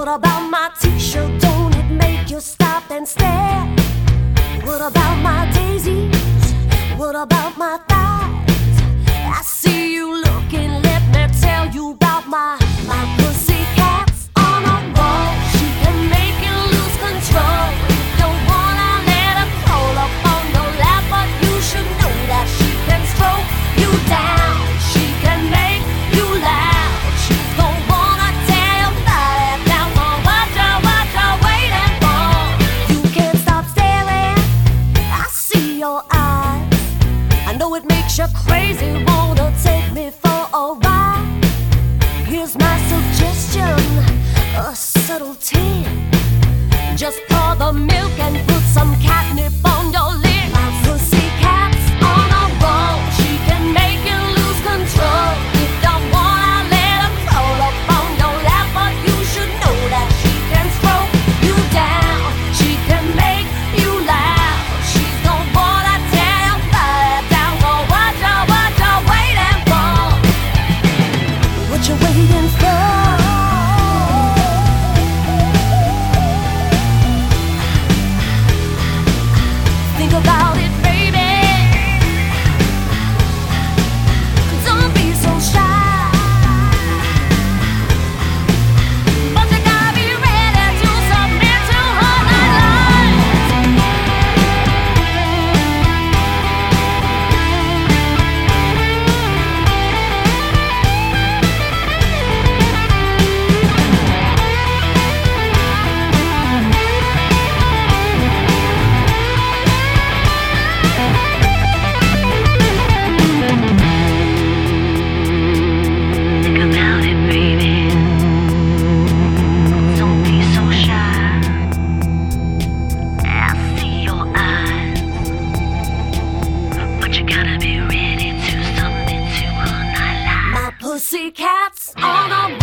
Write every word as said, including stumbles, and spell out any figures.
about my t-shirt? Don't it make you stop and stare? What about my daisies? What about my thighs? I see you looking, let me tell you about my my pussycats on a roll. She can make you lose control. If you don't wanna let her crawl up on your lap, but you should know that she can stroke you down. She can make you laugh. She's gonna wanna tear your body down. So what you, what you waiting for? You can't stop staring. I see your eyes. I know it makes you crazy. Wanna take me for a ride? Here's my suggestion, a subtle tip. Just pour the milk and put some catnip on your lip. My pussycat's on a roll. She can make you lose control. If you wanna let her crawl up on your lap, but you should know that she can stroke you down. She can make you laugh. She's gonna wanna tear your body down. So what you, what you waiting for? What you waiting for? Think about it, baby. Don't be so shy. But you gotta be ready to submit to her life. Think about it, baby. Don't be so shy. I see your eyes, but you gotta be ready to submit to her nightlife. My pussycat's on a